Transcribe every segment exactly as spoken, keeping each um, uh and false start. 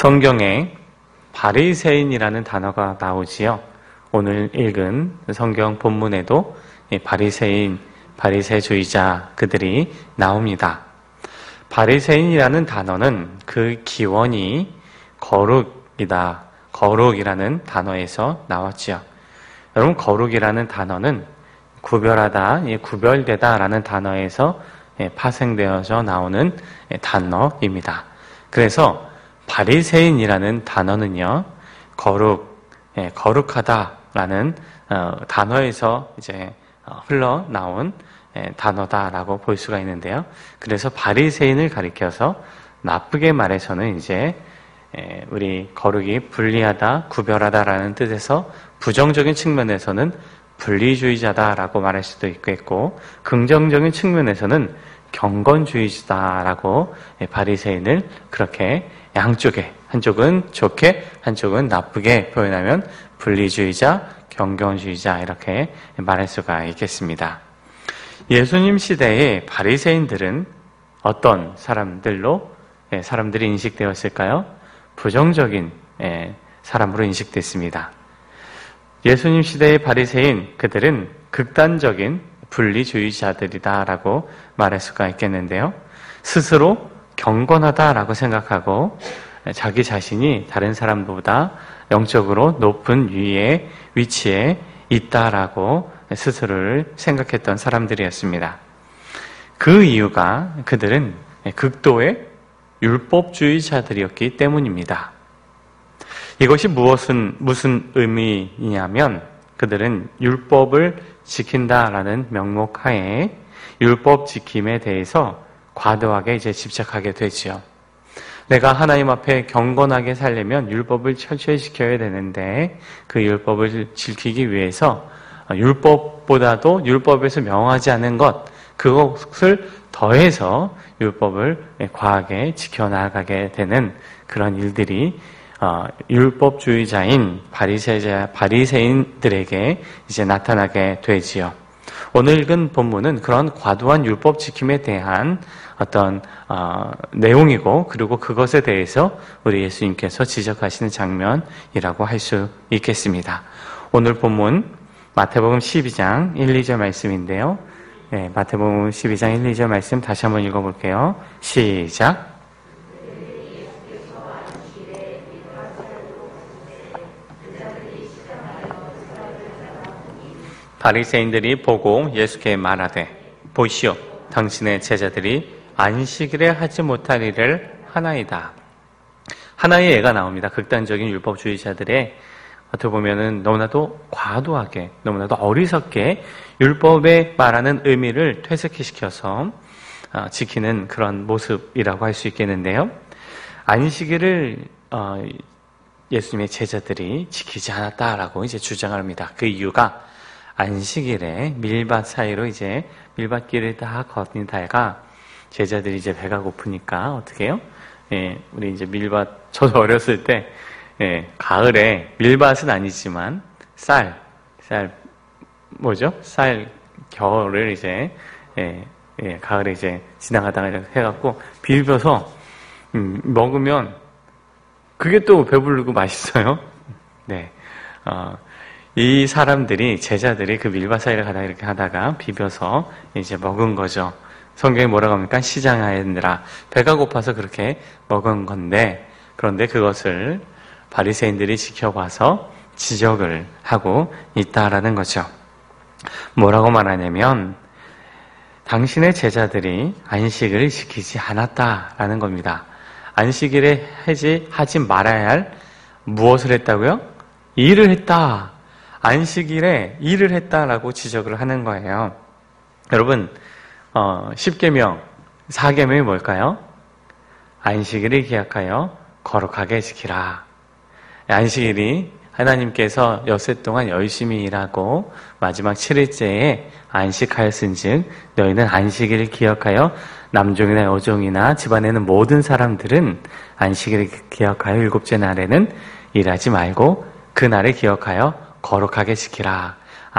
성경에 바리새인이라는 단어가 나오지요. 오늘 읽은 성경 본문에도 바리새인, 바리새주의자 그들이 나옵니다. 바리새인이라는 단어는 그 기원이 거룩이다, 거룩이라는 단어에서 나왔지요. 여러분, 거룩이라는 단어는 구별하다, 구별되다 라는 단어에서 파생되어져 나오는 단어입니다. 그래서 바리새인이라는 단어는요, 거룩, 거룩하다라는 단어에서 이제 흘러나온 단어다라고 볼 수가 있는데요. 그래서 바리새인을 가리켜서 나쁘게 말해서는 이제 우리 거룩이 분리하다, 구별하다라는 뜻에서 부정적인 측면에서는 분리주의자다라고 말할 수도 있겠고, 긍정적인 측면에서는 경건주의자다라고 바리새인을 그렇게 양쪽에, 한쪽은 좋게 한쪽은 나쁘게 표현하면 분리주의자, 경건주의자 이렇게 말할 수가 있겠습니다. 예수님 시대의 바리새인들은 어떤 사람들로 사람들이 인식되었을까요? 부정적인 사람으로 인식됐습니다. 예수님 시대의 바리새인, 그들은 극단적인 분리주의자들이다라고 말할 수가 있겠는데요. 스스로 경건하다라고 생각하고 자기 자신이 다른 사람보다 영적으로 높은 위에 위치에 있다라고 스스로를 생각했던 사람들이었습니다. 그 이유가 그들은 극도의 율법주의자들이었기 때문입니다. 이것이 무엇은, 무슨 의미이냐면 그들은 율법을 지킨다라는 명목 하에 율법 지킴에 대해서 과도하게 이제 집착하게 되지요. 내가 하나님 앞에 경건하게 살려면 율법을 철저히 지켜야 되는데 그 율법을 지키기 위해서 율법보다도 율법에서 명하지 않은 것, 그것을 더해서 율법을 과하게 지켜나가게 되는 그런 일들이 어, 율법주의자인 바리새자, 바리새인들에게 이제 나타나게 되지요. 오늘 읽은 본문은 그런 과도한 율법 지킴에 대한 어떤 어, 내용이고, 그리고 그것에 대해서 우리 예수님께서 지적하시는 장면이라고 할 수 있겠습니다. 오늘 본문 마태복음 십이 장 일, 이 절 말씀인데요. 네, 마태복음 십이 장 일, 이 절 말씀 다시 한번 읽어볼게요. 시작. 바리새인들이 보고 예수께 말하되, 보시오, 당신의 제자들이 안식일에 하지 못할 일을 하나이다. 하나의 예가 나옵니다. 극단적인 율법주의자들의 어떻게 보면은 너무나도 과도하게, 너무나도 어리석게 율법에 말하는 의미를 퇴색시켜서 지키는 그런 모습이라고 할 수 있겠는데요. 안식일을 예수님의 제자들이 지키지 않았다라고 이제 주장을 합니다. 그 이유가 안식일에 밀밭 사이로 이제 밀밭길을 다 걷다가 제자들이 이제 배가 고프니까 어떻게 해요? 예, 우리 이제 밀밭, 저도 어렸을 때, 예, 가을에 밀밭은 아니지만 쌀, 쌀, 뭐죠? 쌀 겨울을 이제, 예, 예, 가을에 이제 지나가다가 이렇게 해갖고 비벼서, 음, 먹으면 그게 또 배부르고 맛있어요. 네, 어, 이 사람들이, 제자들이 그 밀밭 사이를 가다가 이렇게 하다가 비벼서 이제 먹은 거죠. 성경이 뭐라고 합니까? 시장하였느라. 배가 고파서 그렇게 먹은 건데, 그런데 그것을 바리새인들이 지켜봐서 지적을 하고 있다라는 거죠. 뭐라고 말하냐면, 당신의 제자들이 안식일을 지키지 않았다라는 겁니다. 안식일에 하지, 하지 말아야 할 무엇을 했다고요? 일을 했다. 안식일에 일을 했다라고 지적을 하는 거예요. 여러분, 어, 십계명, 사계명이 뭘까요? 안식일을 기약하여 거룩하게 지키라. 안식일이 하나님께서 엿새 동안 열심히 일하고 마지막 칠 일째에 안식하였은즉 너희는 안식일을 기억하여 남종이나 여종이나 집안에는 모든 사람들은 안식일을 기억하여 일곱째 날에는 일하지 말고 그 날을 기억하여 거룩하게 지키라.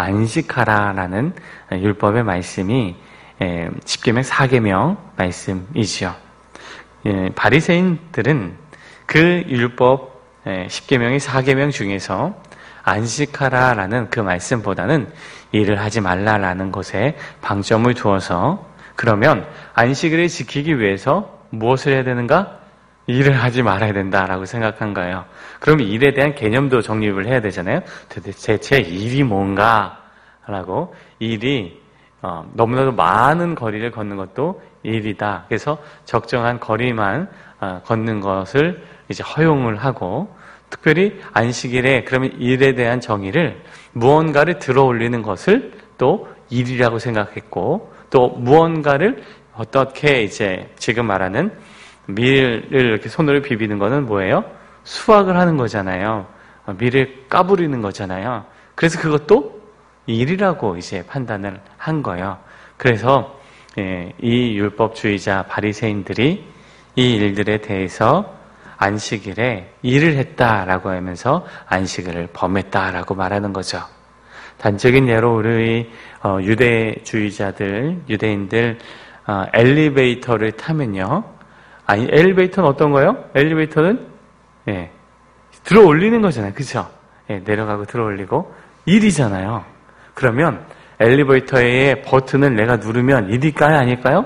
안식하라라는 율법의 말씀이 십계명, 사계명 말씀이지요. 바리새인들은 그 율법 십 계명의 사 계명 중에서 안식하라라는 그 말씀보다는 일을 하지 말라라는 것에 방점을 두어서 그러면 안식일을 지키기 위해서 무엇을 해야 되는가? 일을 하지 말아야 된다라고 생각한 거예요. 그럼 일에 대한 개념도 정립을 해야 되잖아요. 도대체 제 일이 뭔가? 라고 일이 어, 너무나도 많은 거리를 걷는 것도 일이다. 그래서 적정한 거리만 어, 걷는 것을 이제 허용을 하고 특별히 안식일에 그러면 일에 대한 정의를 무언가를 들어 올리는 것을 또 일이라고 생각했고 또 무언가를 어떻게 이제 지금 말하는 밀을 이렇게 손으로 비비는 거는 뭐예요? 수확을 하는 거잖아요. 밀을 까부리는 거잖아요. 그래서 그것도 일이라고 이제 판단을 한 거예요. 그래서 예, 이 율법주의자 바리새인들이 이 일들에 대해서 안식일에 일을 했다라고 하면서 안식일을 범했다라고 말하는 거죠. 단적인 예로 우리 어, 유대주의자들, 유대인들 어, 엘리베이터를 타면요. 아니 엘리베이터는 어떤 거예요? 엘리베이터는 예, 들어 올리는 거잖아요. 그렇죠? 예, 내려가고 들어 올리고 일이잖아요. 그러면 엘리베이터의 버튼을 내가 누르면 일일까요? 아닐까요?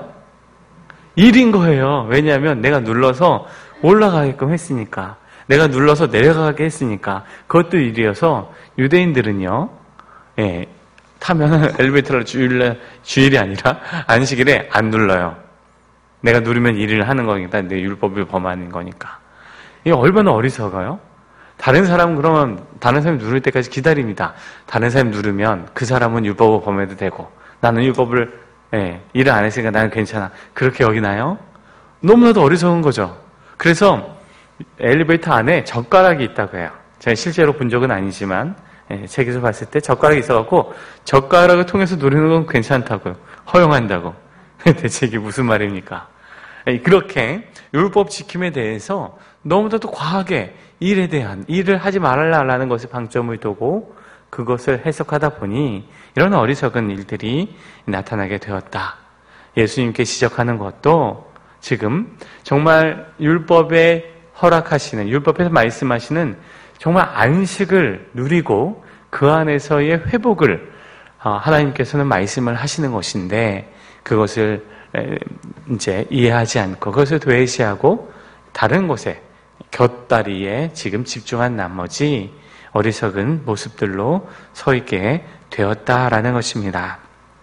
일인 거예요. 왜냐하면 내가 눌러서 올라가게끔 했으니까. 내가 눌러서 내려가게 했으니까. 그것도 일이어서 유대인들은요. 예, 타면 엘리베이터를 주일, 주일이 아니라 안식일에 안 눌러요. 내가 누르면 일을 하는 거니까. 내 율법을 범하는 거니까. 이게 얼마나 어리석어요? 다른 사람은 그러면 다른 사람이 누를 때까지 기다립니다. 다른 사람이 누르면 그 사람은 율법을 범해도 되고 나는 율법을 예, 일을 안 했으니까 나는 괜찮아. 그렇게 여기나요? 너무나도 어리석은 거죠. 그래서 엘리베이터 안에 젓가락이 있다고 해요. 제가 실제로 본 적은 아니지만 예, 책에서 봤을 때 젓가락이 있어갖고 젓가락을 통해서 누르는 건 괜찮다고요. 허용한다고. 대체 이게 무슨 말입니까? 예, 그렇게 율법 지킴에 대해서 너무나도 과하게 일에 대한 일을 하지 말라라는 것에 방점을 두고 그것을 해석하다 보니 이런 어리석은 일들이 나타나게 되었다. 예수님께 지적하는 것도 지금 정말 율법에 허락하시는 율법에서 말씀하시는 정말 안식을 누리고 그 안에서의 회복을 하나님께서는 말씀을 하시는 것인데 그것을 이제 이해하지 않고 그것을 도외시하고 다른 곳에 곁다리에 지금 집중한 나머지 어리석은 모습들로 서 있게 되었다라는 것입니다.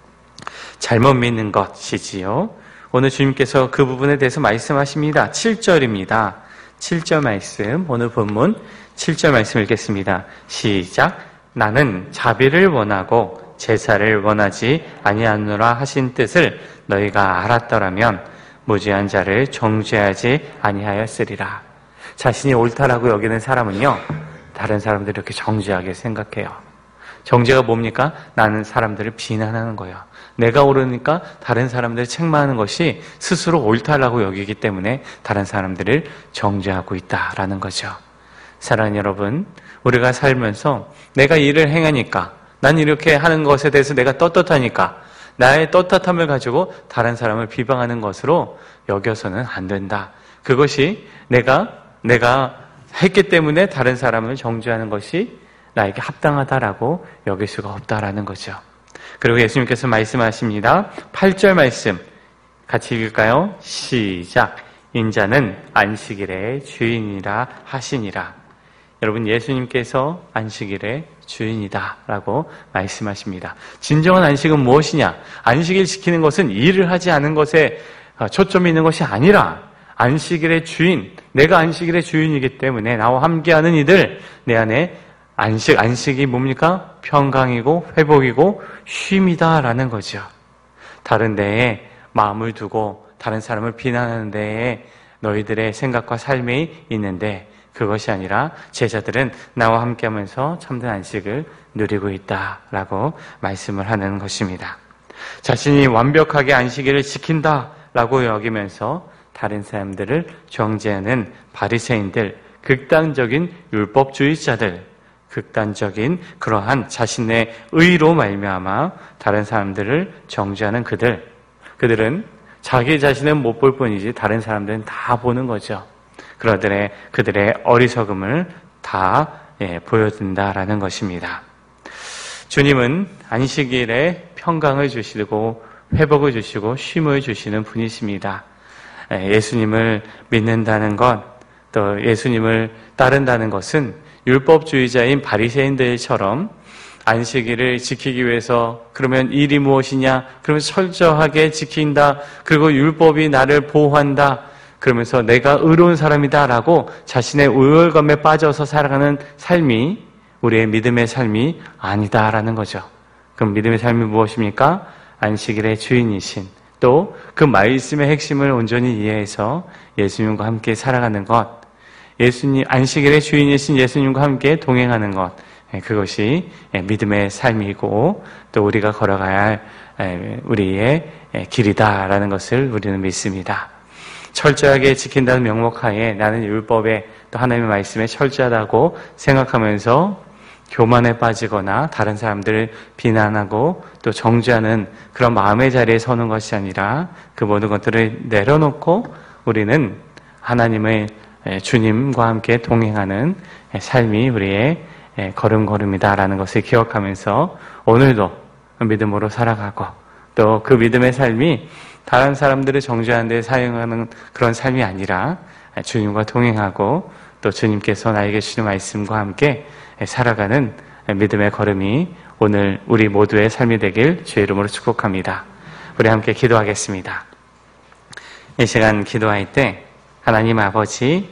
잘못 믿는 것이지요. 오늘 주님께서 그 부분에 대해서 말씀하십니다. 칠 절입니다. 칠 절 말씀, 오늘 본문 칠 절 말씀 읽겠습니다. 시작. 나는 자비를 원하고 제사를 원하지 아니하노라 하신 뜻을 너희가 알았더라면 무죄한 자를 정죄하지 아니하였으리라. 자신이 옳다라고 여기는 사람은요, 다른 사람들을 이렇게 정죄하게 생각해요. 정죄가 뭡니까? 나는 사람들을 비난하는 거예요. 내가 옳으니까 다른 사람들을 책망하는 것이 스스로 옳다라고 여기기 때문에 다른 사람들을 정죄하고 있다라는 거죠. 사랑하는 여러분, 우리가 살면서 내가 일을 행하니까, 난 이렇게 하는 것에 대해서 내가 떳떳하니까 나의 떳떳함을 가지고 다른 사람을 비방하는 것으로 여겨서는 안 된다. 그것이 내가 내가 했기 때문에 다른 사람을 정죄하는 것이 나에게 합당하다라고 여길 수가 없다라는 거죠. 그리고 예수님께서 말씀하십니다. 팔 절 말씀 같이 읽을까요? 시작. 인자는 안식일의 주인이라 하시니라. 여러분, 예수님께서 안식일의 주인이다 라고 말씀하십니다. 진정한 안식은 무엇이냐? 안식일 지키는 것은 일을 하지 않은 것에 초점이 있는 것이 아니라 안식일의 주인, 내가 안식일의 주인이기 때문에 나와 함께하는 이들, 내 안에 안식, 안식이 뭡니까? 평강이고 회복이고 쉼이다라는 거죠. 다른 데에 마음을 두고 다른 사람을 비난하는 데에 너희들의 생각과 삶이 있는데 그것이 아니라 제자들은 나와 함께하면서 참된 안식을 누리고 있다라고 말씀을 하는 것입니다. 자신이 완벽하게 안식일을 지킨다라고 여기면서 다른 사람들을 정죄하는 바리새인들, 극단적인 율법주의자들, 극단적인 그러한 자신의 의로 말미암아 다른 사람들을 정죄하는 그들, 그들은 자기 자신은 못 볼 뿐이지 다른 사람들은 다 보는 거죠. 그러들의 그들의 어리석음을 다 예, 보여준다라는 것입니다. 주님은 안식일에 평강을 주시고 회복을 주시고 쉼을 주시는 분이십니다. 예, 예수님을 믿는다는 것, 또 예수님을 따른다는 것은 율법주의자인 바리새인들처럼 안식일을 지키기 위해서 그러면 일이 무엇이냐? 그러면 철저하게 지킨다. 그리고 율법이 나를 보호한다. 그러면서 내가 의로운 사람이다라고 자신의 우월감에 빠져서 살아가는 삶이 우리의 믿음의 삶이 아니다라는 거죠. 그럼 믿음의 삶이 무엇입니까? 안식일의 주인이신 또 그 말씀의 핵심을 온전히 이해해서 예수님과 함께 살아가는 것, 예수님 안식일의 주인이신 예수님과 함께 동행하는 것, 그것이 믿음의 삶이고 또 우리가 걸어가야 할 우리의 길이다라는 것을 우리는 믿습니다. 철저하게 지킨다는 명목하에 나는 율법에 또 하나님의 말씀에 철저하다고 생각하면서 교만에 빠지거나 다른 사람들을 비난하고 또 정죄하는 그런 마음의 자리에 서는 것이 아니라 그 모든 것들을 내려놓고 우리는 하나님의 주님과 함께 동행하는 삶이 우리의 걸음걸음이다라는 것을 기억하면서 오늘도 믿음으로 살아가고 또 그 믿음의 삶이 다른 사람들을 정죄하는 데 사용하는 그런 삶이 아니라 주님과 동행하고 또 주님께서 나에게 주신 말씀과 함께 살아가는 믿음의 걸음이 오늘 우리 모두의 삶이 되길 주의 이름으로 축복합니다. 우리 함께 기도하겠습니다. 이 시간 기도할 때 하나님 아버지,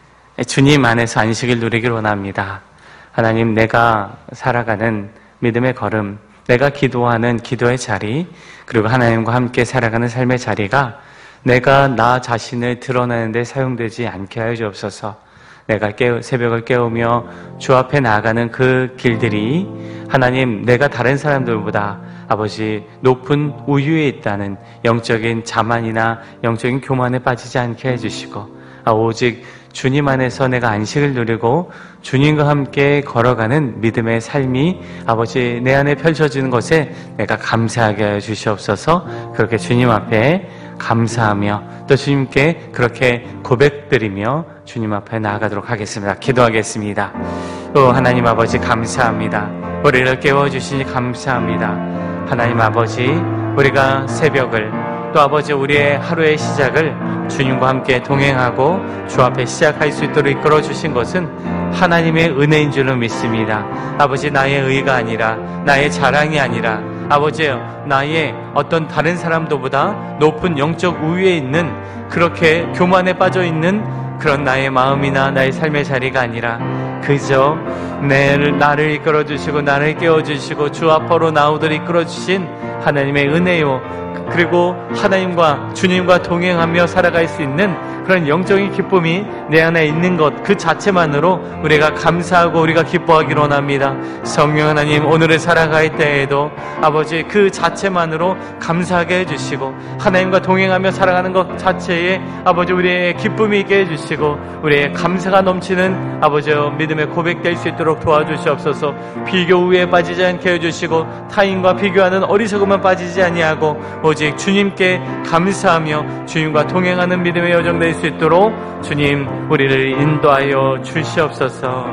주님 안에서 안식을 누리길 원합니다. 하나님, 내가 살아가는 믿음의 걸음, 내가 기도하는 기도의 자리, 그리고 하나님과 함께 살아가는 삶의 자리가 내가 나 자신을 드러내는 데 사용되지 않게 하여 주옵소서. 내가 깨우, 새벽을 깨우며 주 앞에 나아가는 그 길들이 하나님, 내가 다른 사람들보다 아버지 높은 우유에 있다는 영적인 자만이나 영적인 교만에 빠지지 않게 해주시고 아, 오직 주님 안에서 내가 안식을 누리고 주님과 함께 걸어가는 믿음의 삶이 아버지 내 안에 펼쳐지는 것에 내가 감사하게 하여 주시옵소서. 그렇게 주님 앞에 감사하며 또 주님께 그렇게 고백드리며 주님 앞에 나아가도록 하겠습니다. 기도하겠습니다. 오, 하나님 아버지 감사합니다. 우리를 깨워주시니 감사합니다. 하나님 아버지, 우리가 새벽을 또 아버지 우리의 하루의 시작을 주님과 함께 동행하고 주 앞에 시작할 수 있도록 이끌어 주신 것은 하나님의 은혜인 줄로 믿습니다. 아버지, 나의 의가 아니라 나의 자랑이 아니라 아버지 나의 어떤 다른 사람들보다 높은 영적 우위에 있는 그렇게 교만에 빠져 있는 그런 나의 마음이나 나의 삶의 자리가 아니라 그저 나를, 나를 이끌어 주시고 나를 깨워 주시고 주 앞으로 나오도록 이끌어 주신 하나님의 은혜요, 그리고 하나님과 주님과 동행하며 살아갈 수 있는 그런 영적인 기쁨이 내 안에 있는 것 그 자체만으로 우리가 감사하고 우리가 기뻐하기를 원합니다. 성령 하나님, 오늘을 살아갈 때에도 아버지 그 자체만으로 감사하게 해주시고 하나님과 동행하며 살아가는 것 자체에 아버지 우리의 기쁨이 있게 해주시고 우리의 감사가 넘치는 아버지 믿음의 고백될 수 있도록 도와주시옵소서. 비교 우에 빠지지 않게 해주시고 타인과 비교하는 어리석음만 빠지지 아니하고 오직 주님께 감사하며 주님과 동행하는 믿음의 여정 될 수 있도록 주님 우리를 인도하여 주시옵소서.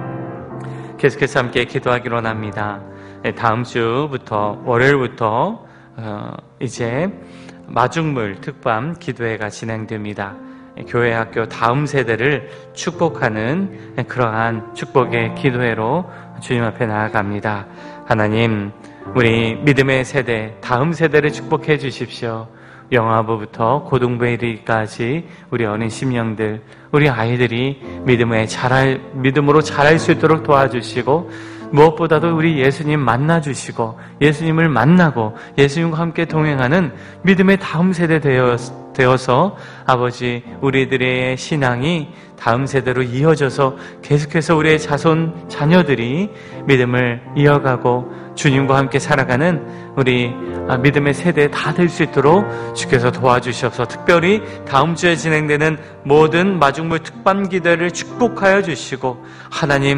계속해서 함께 기도하기로 합니다. 다음 주부터 월요일부터 어, 이제 마중물 특밤 기도회가 진행됩니다. 교회 학교 다음 세대를 축복하는 그러한 축복의 기도회로 주님 앞에 나아갑니다. 하나님, 우리 믿음의 세대, 다음 세대를 축복해 주십시오. 영아부부터 고등부에 이르기까지 우리 어린 심령들, 우리 아이들이 믿음에 자랄, 믿음으로 자랄 수 있도록 도와주시고 무엇보다도 우리 예수님 만나주시고 예수님을 만나고 예수님과 함께 동행하는 믿음의 다음 세대 되어서 아버지 우리들의 신앙이 다음 세대로 이어져서 계속해서 우리의 자손 자녀들이 믿음을 이어가고 주님과 함께 살아가는 우리 믿음의 세대 다 될 수 있도록 주께서 도와주시옵소서. 특별히 다음 주에 진행되는 모든 마중물 특반 기도를 축복하여 주시고 하나님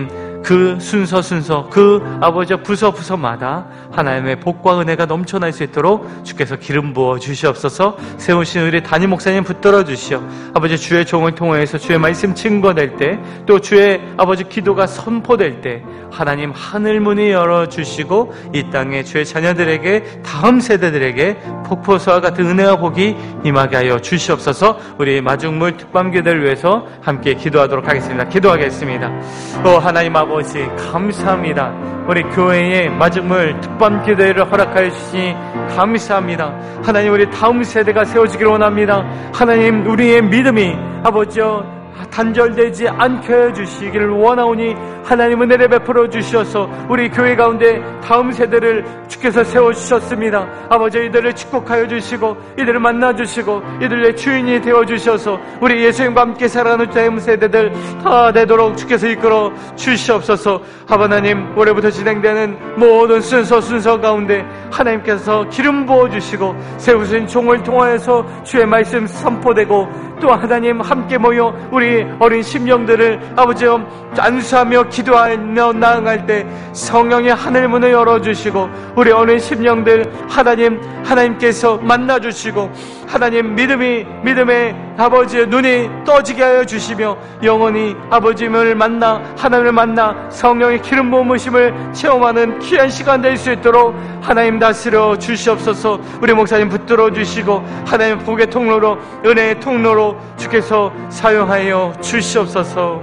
그 순서 순서 그 아버지 부서 부서마다 하나님의 복과 은혜가 넘쳐날 수 있도록 주께서 기름 부어 주시옵소서. 세우신 우리 담임 목사님 붙들어 주시오. 아버지 주의 종을 통해서 주의 말씀 증거될 때, 또 주의 아버지 기도가 선포될 때 하나님 하늘 문이 열어주시고 이 땅에 주의 자녀들에게, 다음 세대들에게 폭포수와 같은 은혜와 복이 임하게 하여 주시옵소서. 우리 마중물 특밤교대를 위해서 함께 기도하도록 하겠습니다. 기도하겠습니다. 오 하나님 아버지 감사합니다. 우리 교회의 마중물 특밤교대를 허락하여 주시니 감사합니다. 하나님 우리 다음 세대가 세워지기를 원합니다. 하나님 우리의 믿음이 아버지여 단절되지 않게 해주시기를 원하오니 하나님 은혜를 베풀어 주셔서 우리 교회 가운데 다음 세대를 주께서 세워주셨습니다. 아버지 이들을 축복하여 주시고 이들을 만나주시고 이들의 주인이 되어주셔서 우리 예수님과 함께 살아가는 다음 세대들 다 되도록 주께서 이끌어 주시옵소서. 하나님 올해부터 진행되는 모든 순서 순서 가운데 하나님께서 기름 부어주시고 세우신 종을 통하여서 주의 말씀 선포되고 또 하나님 함께 모여 우리 어린 심령들을 아버지여 안수하며 기도하며 나아갈 때 성령의 하늘 문을 열어주시고 우리 어린 심령들 하나님 하나님께서 만나주시고 하나님 믿음이 믿음의 아버지의 눈이 떠지게 하여 주시며 영원히 아버지를 만나 하나님을 만나 성령의 기름 부으심을 체험하는 귀한 시간 될 수 있도록 하나님 다스려 주시옵소서. 우리 목사님 붙들어 주시고 하나님 복의 통로로 은혜의 통로로 주께서 사용하여 주시옵소서.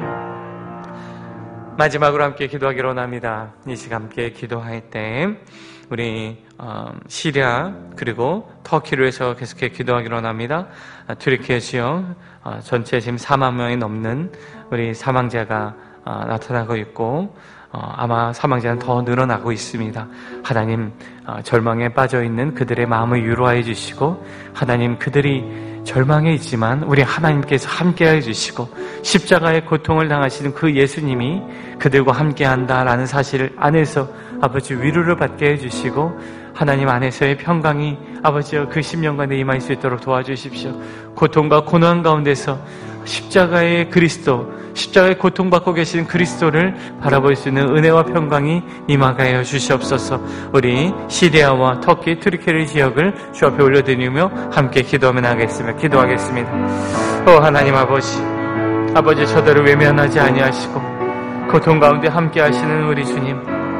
마지막으로 함께 기도하기로 원합니다. 이 시간 함께 기도할 때 우리 어, 시리아 그리고 터키를 위해서 계속해 기도하기로 원합니다. 아, 튀르키예 지역 어, 전체 지금 사만 명이 넘는 우리 사망자가 어, 나타나고 있고 어, 아마 사망자는 더 늘어나고 있습니다. 하나님 어, 절망에 빠져있는 그들의 마음을 위로하여 주시고 하나님 그들이 절망에 있지만 우리 하나님께서 함께해 주시고 십자가의 고통을 당하시는 그 예수님이 그들과 함께한다라는 사실 안에서 아버지 위로를 받게 해주시고 하나님 안에서의 평강이 아버지여 그 심령간에 임할 수 있도록 도와주십시오. 고통과 고난 가운데서 십자가의 그리스도, 십자가의 고통받고 계신 그리스도를 바라볼 수 있는 은혜와 평강이 임하게 하여 주시옵소서. 우리 시리아와 터키, 튀르키예 지역을 주 앞에 올려드리며 함께 기도하며 나가겠습니다. 기도하겠습니다. 오 하나님 아버지, 아버지 저들을 외면하지 아니하시고 고통 가운데 함께 하시는 우리 주님,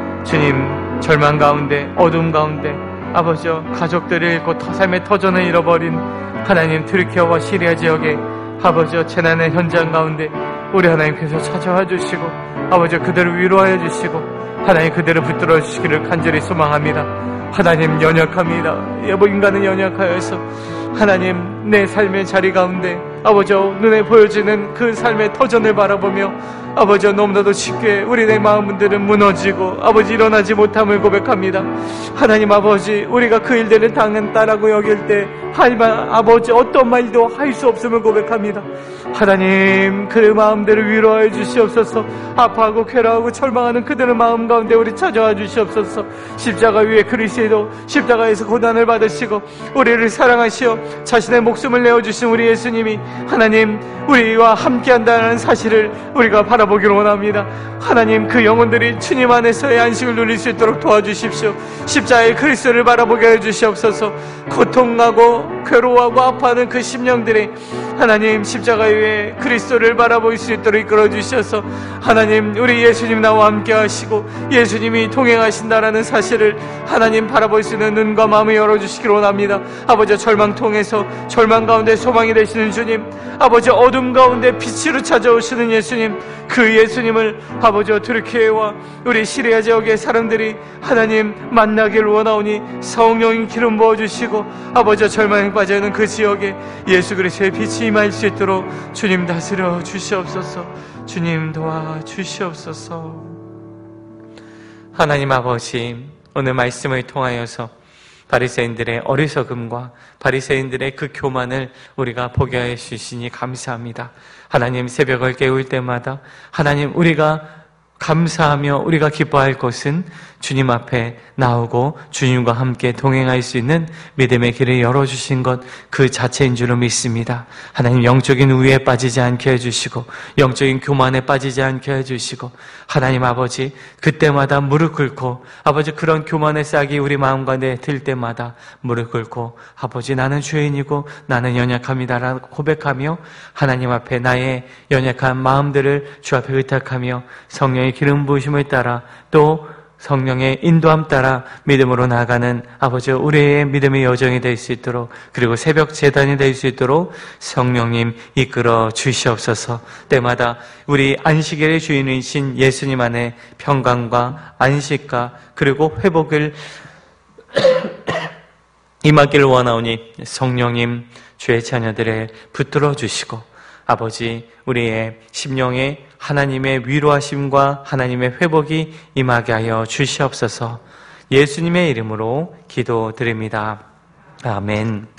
주님 절망 가운데 어둠 가운데 아버지여 가족들을 잃고 삶의 터전을 잃어버린 하나님 튀르키예와 시리아 지역에 아버지여 재난의 현장 가운데 우리 하나님께서 찾아와 주시고 아버지여 그들을 위로하여 주시고 하나님 그들을 붙들어 주시기를 간절히 소망합니다. 하나님 연약합니다. 여보 인간은 연약하여서 하나님 내 삶의 자리 가운데 아버지여 눈에 보여지는 그 삶의 터전을 바라보며 아버지여 너무나도 쉽게 우리 내 마음들은 무너지고 아버지 일어나지 못함을 고백합니다. 하나님 아버지 우리가 그 일들을 당한다라고 여길 때 하지만 아버지 어떤 말도 할 수 없음을 고백합니다. 하나님 그 마음들을 위로하여 주시옵소서. 아파하고 괴로워하고 절망하는 그들의 마음 가운데 우리 찾아와 주시옵소서. 십자가 위에 그리스도 십자가에서 고난을 받으시고 우리를 사랑하시어 자신의 목숨을 내어주신 우리 예수님이 하나님 우리와 함께한다는 사실을 우리가 바라보기를 원합니다. 하나님 그 영혼들이 주님 안에서의 안식을 누릴 수 있도록 도와주십시오. 십자가의 그리스도를 바라보게 해주시옵소서. 고통하고 괴로워하고 아파하는 그 심령들이 하나님 십자가 위에 그리스도를 바라볼 수 있도록 이끌어 주셔서 하나님 우리 예수님 나와 함께 하시고 예수님이 동행하신다라는 사실을 하나님 바라볼 수 있는 눈과 마음을 열어주시기를 원합니다. 아버지 절망 통해서 절망 가운데 소망이 되시는 주님, 아버지 어둠 가운데 빛으로 찾아오시는 예수님, 그 예수님을 아버지 튀르키예와 우리 시리아 지역의 사람들이 하나님 만나기를 원하오니 성령인 기름 부어주시고 아버지 절망에 빠져있는 그 지역에 예수 그리스도의 빛이 임할 수 있도록 주님 다스려 주시옵소서. 주님 도와주시옵소서. 하나님 아버지 오늘 말씀을 통하여서 바리새인들의 어리석음과 바리새인들의 그 교만을 우리가 보게 하여 주시니 감사합니다. 하나님 새벽을 깨울 때마다 하나님 우리가 감사하며 우리가 기뻐할 것은 주님 앞에 나오고 주님과 함께 동행할 수 있는 믿음의 길을 열어주신 것 그 자체인 줄로 믿습니다. 하나님 영적인 우위에 빠지지 않게 해주시고 영적인 교만에 빠지지 않게 해주시고 하나님 아버지 그때마다 무릎 꿇고 아버지 그런 교만의 싹이 우리 마음 가운데 들 때마다 무릎 꿇고 아버지 나는 죄인이고 나는 연약합니다라고 고백하며 하나님 앞에 나의 연약한 마음들을 주 앞에 의탁하며 성령의 기름 부으심을 따라 또 성령의 인도함 따라 믿음으로 나아가는 아버지 우리의 믿음의 여정이 될 수 있도록 그리고 새벽 제단이 될 수 있도록 성령님 이끌어 주시옵소서. 때마다 우리 안식일의 주인이신 예수님 안에 평강과 안식과 그리고 회복을 임하기를 원하오니 성령님 주의 자녀들을 붙들어 주시고 아버지 우리의 심령에 하나님의 위로하심과 하나님의 회복이 임하게 하여 주시옵소서. 예수님의 이름으로 기도드립니다. 아멘.